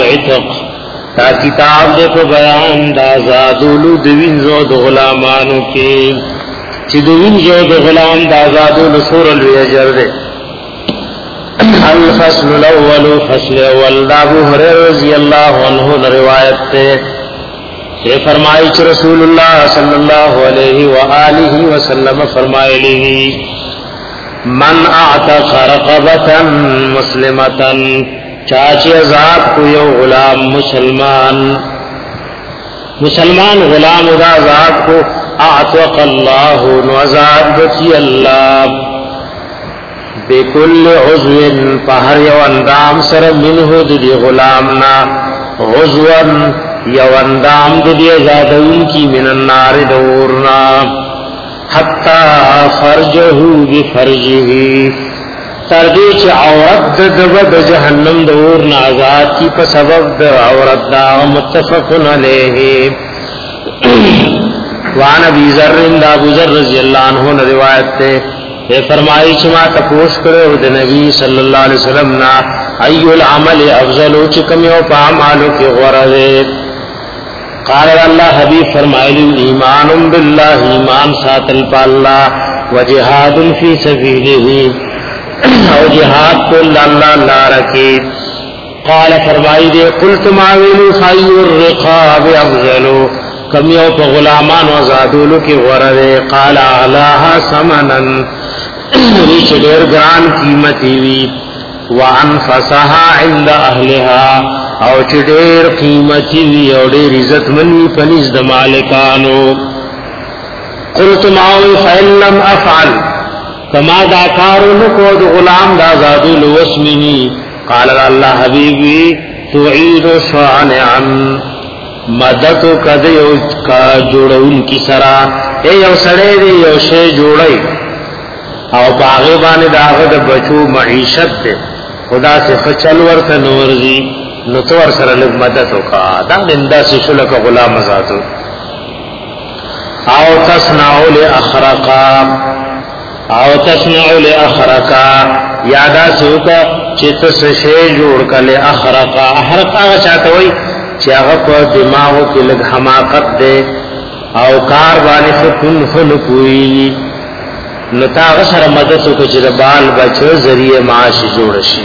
العتق تا کتاب دے کو بیان دا آزادولو دوینزو د غلامانو کی چی دوینزو د غلام دا آزادولو سور الویجر دے الفصل الاول فصل اول دا ابو هريرہ رضی اللہ عنہ روایت تے کہ فرمائی چ رسول اللہ صلی اللہ علیہ وآلہ وسلم فرمائے لی من اعتق رقبة مسلمة چاچی آزاد کو یو غلام مسلمان غلام دا آزاد کو اعتق اللہ نو آزاد بچی اللہ بكل عضو پہر یو اندام سر منہ دی غلامنا عضوا یو اندام دی آزادون کی من النار دورنا حتی فرجہو بفرجہ تردیچ عورت دبد جہنم دورنا آزاد کی پسبب در عورت دا متفقن علیہ وعن ابی ذر دا ابو ذر رضی اللہ عنہ روایت تے فرمائی چما تپوش کرے ود نبی صلی اللہ علیہ وسلم نا ای العمل افضل چکم یو پا عمالو کی غرضے قال اللہ حبیب فرمائی ایمان باللہ ایمان ساتل پا اللہ و جہاد فی سبیلہ او جہاد کو اللہ لا رکی قال فرمائی دے قلت معاویلو فای الرقاب افضلو کم یو پا غلامان و زادولو کی غرضے قال اعلاها سمنا ریچ دیر گران قیمتی وی وانفسها عند اہلها او چ دیر قیمتی وی او دیر عزت منی پنیز د مالکانو قلت معاوی فإن لم افعل کما دا کارو کو د غلام دا زادول واسمنی قال اللہ حبیبی تعید صانعا مدد کدیو کا جوڑون کی سرا اے یو سڑے دی یو شے جوڑی او باغی بانی داغه د بچو معیشت دے خدا سے فچل ورته نورزی نتور سره لږ مدد وکا دا دندا سے شلک غلام آزادو او تصنع لاخرقا یادا سوکا چت سشے جوړ کله اخرقا چاته وای چې هغه په دماغو کې لږ حماقت دے او کار باندې فکن خلقوی نتا غسر مدد کو جربال بچو ذریعہ معاش جوړ شي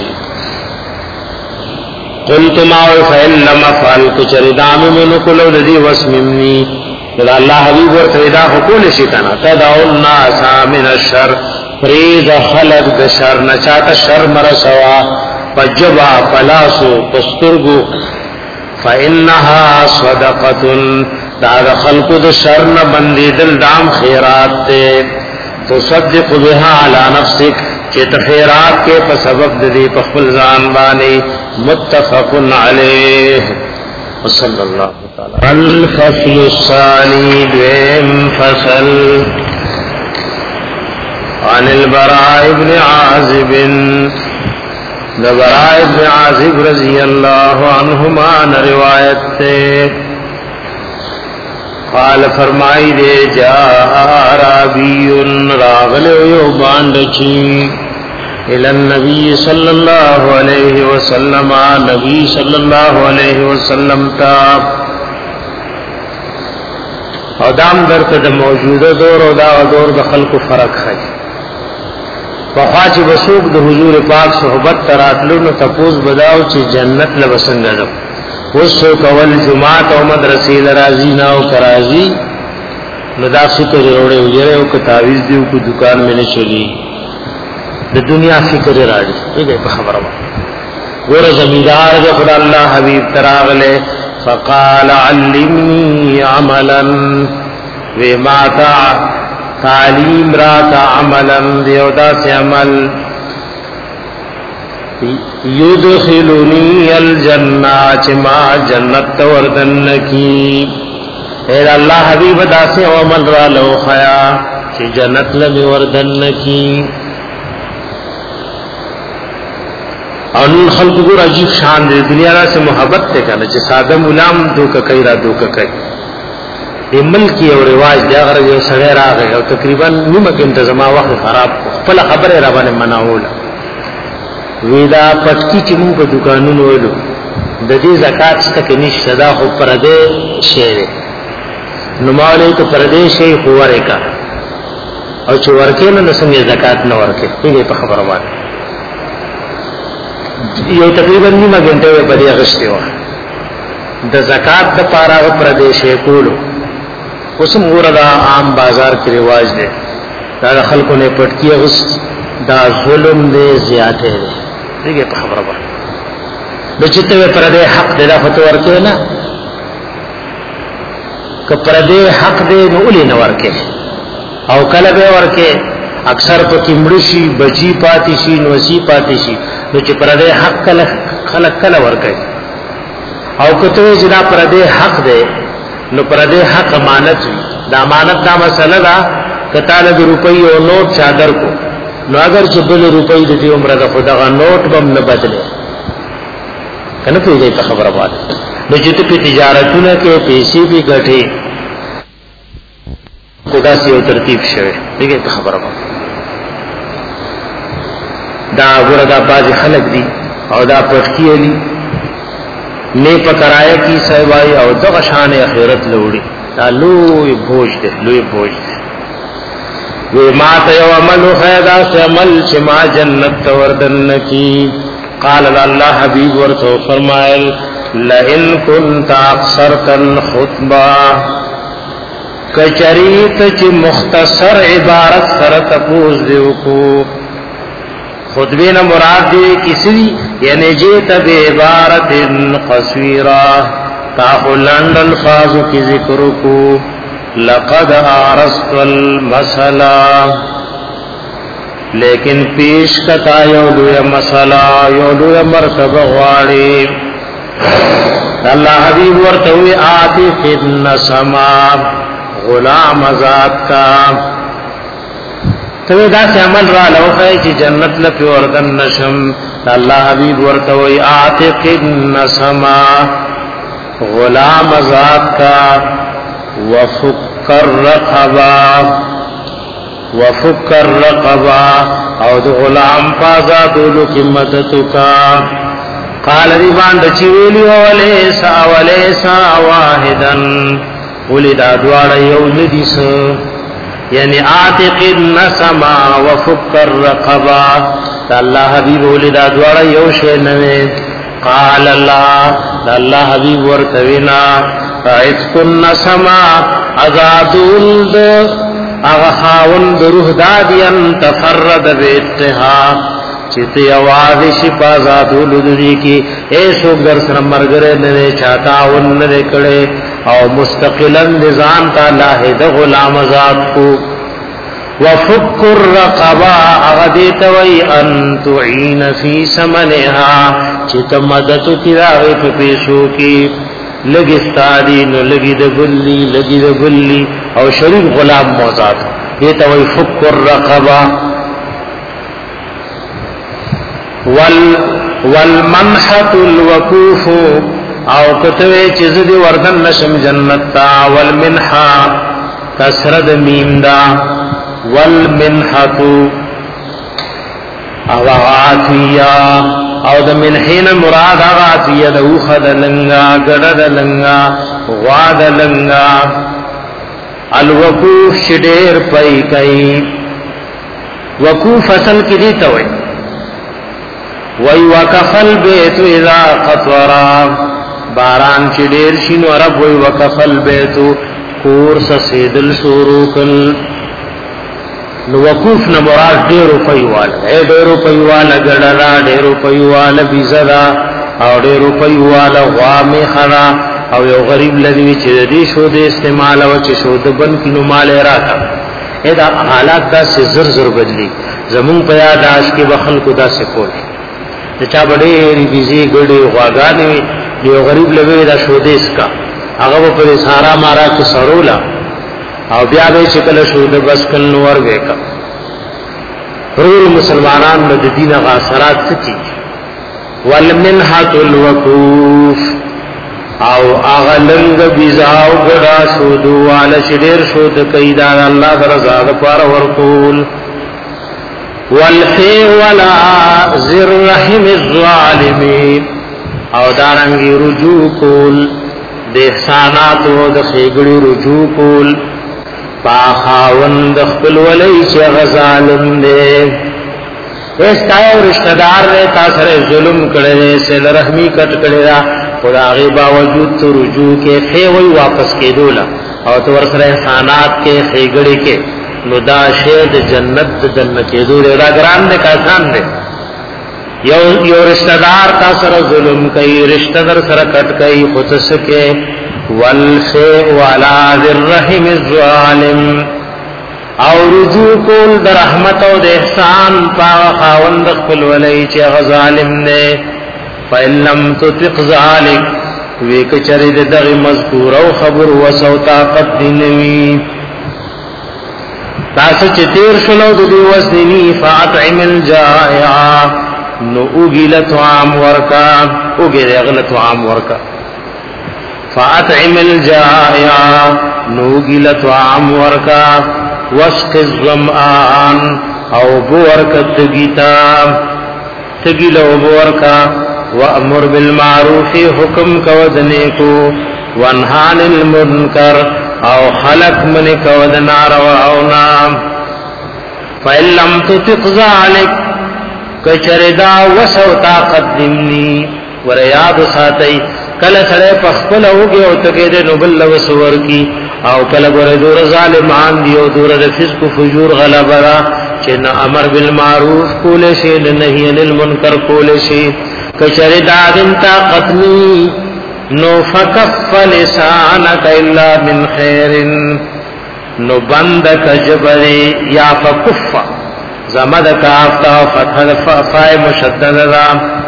قلت ما فإن لم افعل كجردام من كل الذي واسمني قال الله حبيب ورتدا حقول شي کنا تدعو الناس من الشر فريد خلق د شر نچات شر مرسوا فجبا پلاسو پسترغو فإنها صدقه دا خلق د شر نه بندیدل دام خیرات ته تصدق بها على نفسك کہ تخیرات کے سبب دی پخل زان بانی متفق علیہ وصلی اللہ تعالی الفصل الثانی دویم فصل عن البراء بن عازب رضی اللہ عنہما روایت تے قال فرمائی دے جاء عربی راغل یو باندچی الى النبی صلی اللہ علیہ وسلم نبی صلی اللہ علیہ وسلم تا او دام درته موجوده دور او دا دور د خلق فرق ہے وخاچ بسوق د حضور پاک صحبت تراتلو نو تپوس بداو چې جنت لبسنګ ده وسو کول جمعات او مدرسې لرازی نا او کرازی ندا فکر وروړي وجره او تعویذ دیو کو دکان میں نه چلی د دنیا فکر راځي دې په خبره ور زمیدار د خدای الله حبیب تراغله فقال علمني عملا وما تعلیم رات عملا دیودا سے عمل یدخلنی الجنہ چما جنت وردن کی اے اللہ حبیب دا سے عمل را لو خیا چ جنت لم وردن کی ان خلق کو عجیب شان دے دنیا سے محبت تے کنا چ سادہ غلام دو کا کئی را دو کا کئی دی ملکی او رواج دی اگر یو سړی راغی او تقریبا نیمه کې زما وخت خراب خپل خبره را باندې مناول ویدا پټکی چې موږ په دکانونو ولو د دې زکات څخه نشته دا خو پردې شی نو مالې ته پردې شی خو ورکا او چې ورکې نه څنګه زکات نه ورکې دې په خبره باندې یو تقریبا نیمه غنټه په دې اغشته و د زکات د پاره پردې شی کولو اوس موږ دا عام بازار کې رواج دی دا خلکو نه پټکی غست دا ظلم دې زیاته دی دغه په خبره باندې د چته پر دې حق دې دا فتو ورکه نه ک پر دې حق دې نو ولې نه ورکه او کله به ورکه اکثر په کیمړشي بچی پاتې شي نو سی پاتې شي نو چې پر دې حق کله خلق کله ورکه او کته چې دا پر دې حق دې نو پر دې حق امانت دا امانت دا مسله دا کتاله د روپۍ او نوٹ چادر کو نو اگر چې بل روپۍ د دې عمره د خدغه نوٹ بم نه بدله کنه پیږي په خبره باندې نو چې په تجارتونه کې پیسې به ګټي خدا سي او ترتیب شوه دغه په خبره باندې دا وردا باز خلق دي او دا پټکی دي نه پکرايه کی سیوای او دغه شان اخرت لوړي دا لوی بوج دي لوی بوج دي وی ما ته یو عمل خیدا سے عمل چې ما جنت وردن کی قال الله حبیب ورته فرمایل لئن كنت اقصرت الخطبه کچریت چې مختصر عبارت سره تپوز دیو کو خطبه نه مراد دی کسی یعنی جیت به عبارت قصیرہ تاخلند الفاظ کی ذکر کو لقد عرست المسئلہ لیکن پیش کتا یو لوی مسئلہ یو لوی مرتبہ غواړي اللہ حبیب ورتوی آتی فدن سما غلام ذات کا تو دا سے عمل را لوخه چې جنت لپی وردن نشم اللہ حبیب ورتوی آتی فدن سما غلام ذات کا وفك الرقبا او د غلام پازادولو کی مدد کا قال ریبان د چویلی ولیسا واحدا ولد ادوار یو ندیس یعنی عاتق النسما وفك الرقبا الله حبیب ولد ادوار یو شی نوې قال الله حبیب ورتوینا عتق النسما ازادول د اغا خاون د روح دادین تفرد بیتها چت یواز شي پازادول دې کی ایسو در سره مرګره نه چاته ون نه کړي او مستقلا نظام تعالی د غلام ذات کو وفك الرقبا اغدیت وی ان تعین فی ثمنها چت مدد کی راوی په پیسو کی لگی استادی نو لگی د بلی او شریف غلام موزاد دیتا وی فک الرقبا والمنحت الوقوف او کتوی چیز دی وردن نشم جنتا والمنحا کسرد میم دا والمنحت او عاتیہ او د منحین مراد هغه عطیه د اوخه د لنګا ګډه د لنګا غوا د لنګا الوقوف شډیر پای کوي وقوف اصل کې دي ته وای وای وکفل بیت اذا قطرا باران شډیر شینو رب وای وکفل بیت کور سیدل سوروکل نو وقوف نه مراد ډیرو پيواله ډیرو پيواله ګډرا ډیرو پيواله بيزرا او ډیرو پيواله غامه خرا او یو غریب لذي چې دې شو د استعمال او چې شو د بن کینو مال راکا دا حالات دا زر بدلی زمون په یاداش کې بخل کو دا سکول چې چا بډې بيزي ګډي غواګانې یو غریب لوي دا شو دې اسکا هغه په سارا مارا کې سرولا او بیا به شکل شو د بس کل نور وکا ټول مسلمانان د دین غاصرات سچي والمنحت الوقوف او اغلنګ بيزاو ګډا شو دواله شډیر شو د کیدا الله رضا د پار ورکول والفي ولا زر رحم الظالمين او دارنگی رجوع کول د احسانات او د خیګړي رجوع کول پاخاوند خپل ولای چې غزالم دې استایو رشتہ دار نے تا سره ظلم کړي سره رحمی کټ کړي را خدا غي باوجود تو رجوع کې خې وای واپس کېدولا او تو ور سره احسانات کې خیګړي کې نو دا شه د جنت دنه کېدو را ګران نه کاسان دي یو رشتہ دار تا سره ظلم کوي رشتہ در سره کټ کوي خودس کې والخير ولا ذرهم الظالم او رجوع کول د رحمت او د احسان پاو خاوند خپل ولای چې غظالم نه فلم تطق ذلک ویک چری دغه مذکور او خبر وسو طاقت دینوی تاسو چې تیر شلو د دې وسنی فاطعم الجائع نو اوګیلت عام ورکا اوګیلت عام ورکا فاطعم الجائع نو اوګیلت عام ورکا وسق الظمآن او بورکت گیتا تگیلو بورکا وامر بالمعروف حکم کودنے کو وانہان المنکر او خلق من کودنا رواؤنا فإن لم تطق ذلك کچردا وسو طاقت دمنی وریاد ساتی کل سڑے پخپل ہوگی او تکید نبل وسور کی او کله ګره دور ظالمان دی او دور د فسق فجور غلبرا چې نه امر بالمعروف کول شي نه نهي عن المنکر کول شي کچره دادن طاقت ني نو فكف لسانك الا من خير نو بند کجبري یا فكف زمد کافتا فتح فاء مشدد را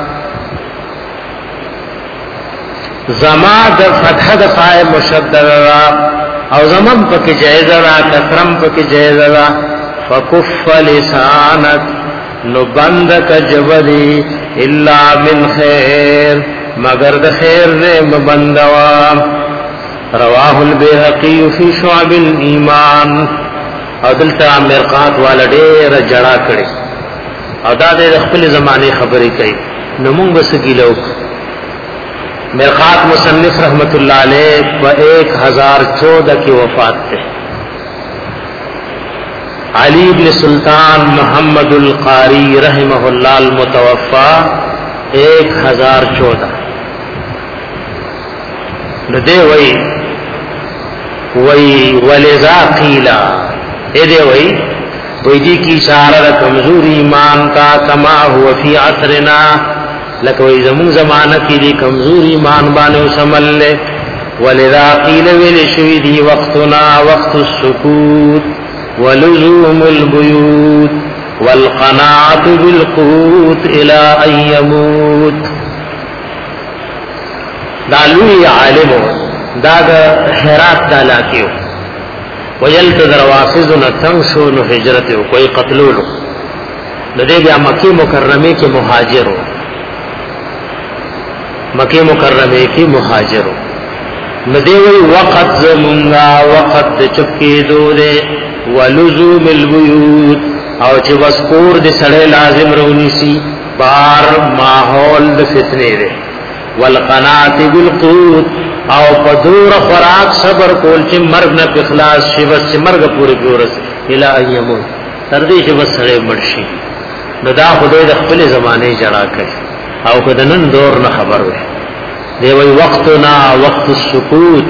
زماد فتح فاء مشدد را او زمن پک جائز را کثرم پک جائز را فکف لسانک نو بند کجبری الا من خیر مگر د خیر نے مبندوا رواه البيهقي في شعب الايمان او دلته مرقات والا ډېر جڑا کړي او دا د خپل زمانه خبرې کوي نو موږ بس ګیلو مرقات مصنف رحمت اللہ علیہ و 1014 کی وفات تے علی بن سلطان محمد القاری رحمہ اللہ المتوفا 1014 ندے وی ولذا قیلا دے وی دی کی اشارہ کمزور ایمان کا کما ہوا فی عصرنا لکوی زمون زمانہ کی دی کمزور ایمان بانے سمل لے ولذا قیل ویل شوی دی وقتنا وقت السکوت ولزوم البیوت والقناعت بالقوت الى ان یموت دالوی عالمو داغ حیرات دالاکیو ویلت در وافظنا تنشو نو حجرتو کوئی قتلولو ندے بیا مکی مکرمی کے مہاجرو مکہ مکرمے کی مہاجرو ندیوی وقت زمونگا وقت چپکی دو دے ولزوم البیوت او چه وسکور دے سڑے لازم رونی سی بار ماحول دے فتنے دے والقناعت بالقوت او پدور خوراک صبر کول چه مرگ نا پخلاص شی بس چه مرگ پوری پیورس الہ ایمون تردی چه بس سڑے مرشی ندا خدای د خپل زمانے جڑا کئی او کدنن دور نه خبر وي دی وی وقتنا وقت السکوت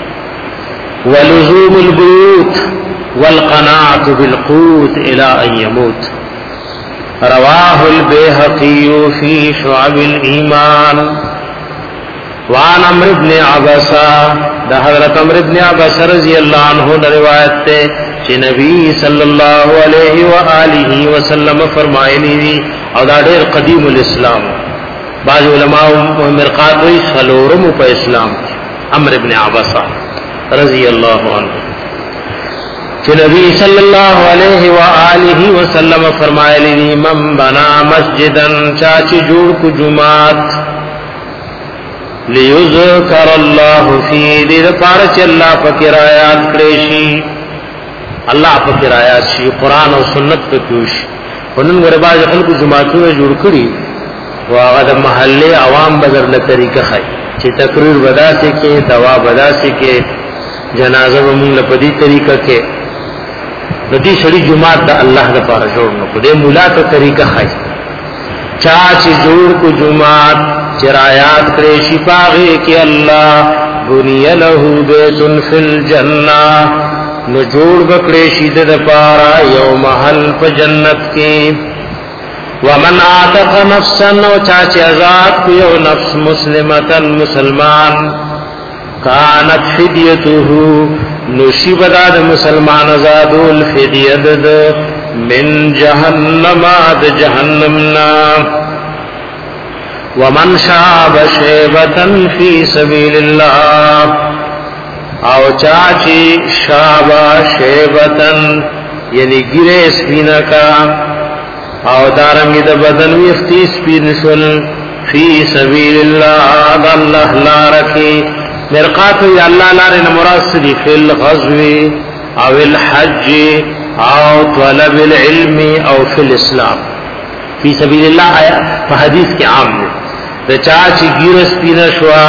ولزوم البيوت والقناعة بالقوت الى ان يموت رواه البيهقي في شعب الايمان وعن عمرو بن عبسة ده حضرت عمرو بن عبسة رضی اللہ عنہ نے روایت تے کہ نبی صلی اللہ علیہ وآلہ وسلم فرمائے او دا ډېر قدیم الاسلام بعض علماء مرقات وی سلورم په اسلام عمرو بن عبسة رضی اللہ عنہ کہ نبی صلی اللہ علیہ وآلہ وسلم فرمائے لی من بنا مسجدا چاچی جوڑ کو جماعت لیذکر اللہ فی دیر پارچ اللہ فکر آیات کریشی اللہ فکر آیات شی قرآن و سنت پہ پیوش ونن غرباز خلق جماعتوں جوڑ کری واغد محلے عوام بدر لطریقہ خی چی تقریر بدا سے کے دوا بدا سے کے جنازہ بمون لپدی طریقہ کے ندی سڑی جماعت دا اللہ دا پارا جوڑنو کو دے مولا تا طریقہ خی چاچی جوڑ کو جماعت چرایات کرے شپاغے کے اللہ بنی لہو بیتن فی الجنہ نو جوڑ بکڑے شید دا پارا یو محل پا جنت کے ومن آتق نفسا و چاچی ازاد کو یو نفس مسلمتا مسلمان کانت فدیتوہو نوشی بداد مسلمان ازادو الفدیت من جہنم آد جہنمنا ومن شاب شیبتا فی سبیل اللہ او چاچی شابا شیبتن یعنی گرے سپینا کا او دارنگی دا بدن ویختی سپین شل فی سبیل اللہ اللہ لا رکی مرقاتو یا اللہ لارن مراسلی فی الغزوی او الحج او طلب العلم او فی الاسلام فی سبیل اللہ آیا فحدیث کے عام میں دا چاچی گیر سپینا شوا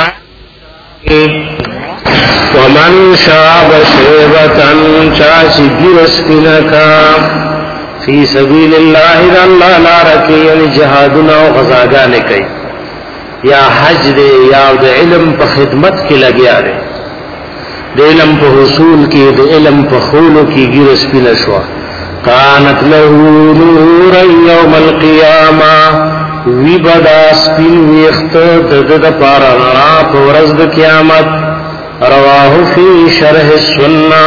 ومن شاب شیبتن چاچی گیر سپینا کا فی سبیل اللہ اللہ لا رکی یعنی جہادنا و غزاگانے کئی یا حج دے یا دے علم پا خدمت کی لگیا دے دے علم پا حصول کی دے علم پا خولو کی گرس پی نشوا کانت لہو نورا یوم القیامہ وی بدا سپین ویخت دد پارا راب ورزد قیامت رواہ فی شرح السنہ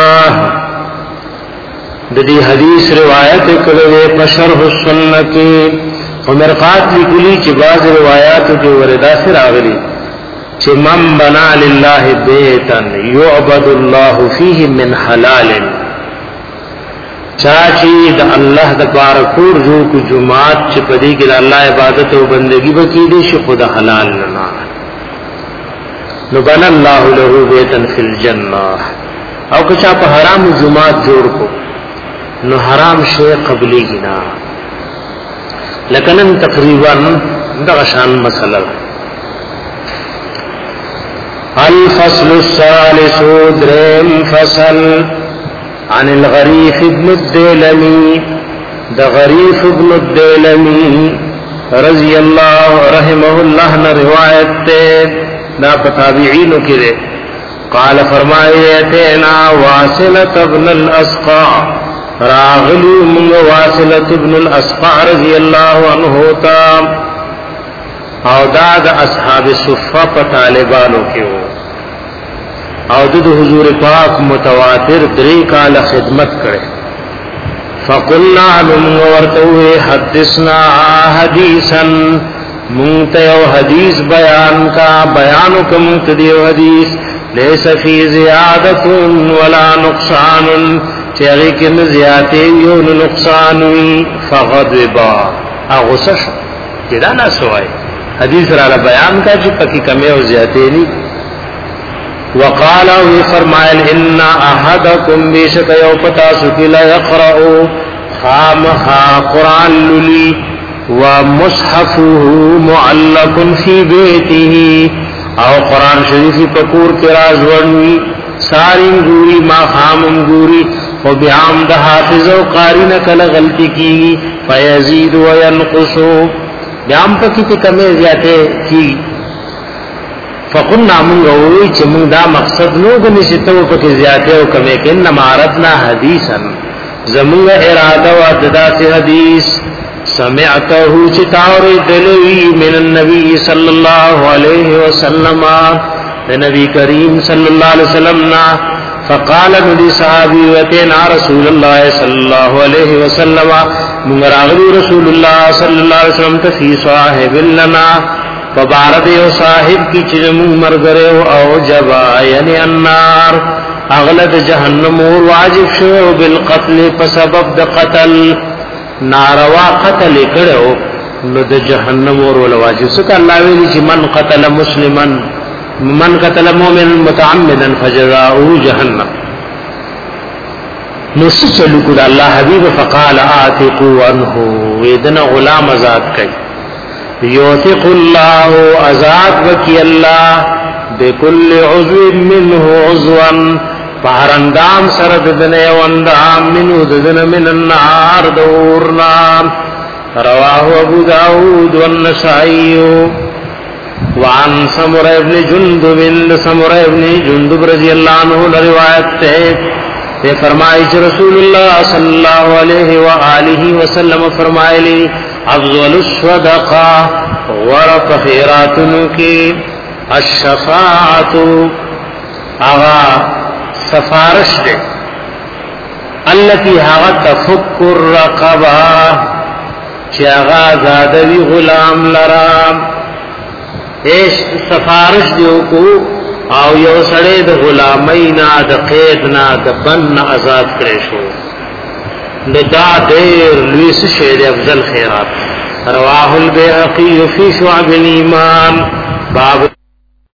دی حدیث روایت کلوے پشرح السنہ کی ومرقات لکلی چی باز روایاتو کی وردہ سے راغلی چی من بنا للہ بیتا یعبد اللہ فیہ من حلال چاچی دا اللہ دا پارکور جو کو جماعت چی پدی کی دا اللہ عبادت و بندگی بکی دی شی خود حلال لنا نو بنا اللہ لہو بیتا فی الجنہ او کچا پا حرام جماعت جوڑ کو نو حرام شے قبلی گنا لکنن تقریبا دغشان مسئلہ الفصل الثالث درم فصل عن الغریف ابن الدیلمی دا غریف ابن الدیلمی رضی اللہ رحمہ اللہ نے روایت تے دا تابعینوں کی دے قال فرمائے اتینا واصلۃ ابن الاسقع راغلی منگ واصلت ابن الاسقع رضی اللہ عنہ تا او داد اصحاب صفہ پا طالبانو کیو او دد حضور پاک متواتر دری کال خدمت کرے فقلنا منگ ورتوے حدثنا حدیثا منگتیو حدیث بیان کا بیانو کا منگتدیو حدیث لیس فی زیادت ولا نقصان چیغی کی نزیاتی یون نقصانوی فغضبا اغسش جدا نا سوائی حدیث را بیان کا چی پکی کمی و زیاتی نی وقالا وی فرمائل ان احدکم بیشک یو پتا سکی لا یقرأو خامخا قرآن للی ومصحفه معلق فی بیته او قرآن شریفی پکور کے راز ورنوی ساری گوری ما خامم گوری و بیام دا حافظ و قارین کل غلطی کی فیزید و ینقصو بیام پکی تی کمی زیادے کی فقلنا منگا ہوئی چی منگ دا مقصد نو گنی ستو پکی زیادے و کمی کہ انما عرضنا حدیثا زمنگ ارادہ و عددا سے حدیث سمعتہو چتاوری دلوی من النبی صلی اللہ علیہ وسلم نبی کریم صلی اللہ علیہ وسلم فقال نبی صحابی وتینا رسول اللہ صلی اللہ علیہ وسلم منگراغلی رسول اللہ صلی اللہ علیہ وسلم تفی صاحب لنا فبارد و صاحب کی چجمون مرگرے او جبا یعنی النار اغلد جہنم واجب شو بالقتل پسبب دا قتل ناروا قتل کرو نو د جهنم اور ول واجب سک الله ویلی چې من قتل مسلما من قتل مؤمنا متعمدا فجزاؤه جهنم نو سچلو کو الله حبیب فقال اعتقوا عنه ودنا غلام آزاد کړي یوثق الله ازاد وکي الله بكل عضو منه عضوا فهرندام سره دنه وندام منه دنه من النار دورنا رواه ابو داود والنسائي وعن سمره ابن جندب رضی اللہ عنہ روایت ہے فرمائی رسول اللہ صلی اللہ علیہ وآلہ وسلم فرمائے لی افضل الصدقہ ورق خیراتن کی الشفاعت آغا سفارش دے التي هغه تفك الرقبه چې هغه زادوی غلام لرام ایش سفارش دیو کو او یو سړی د غلامینا د قیدنا د بن آزاد کړي شو دا ډېر لوی څه دی افضل خیرات رواه البيهقي في شعب الايمان باب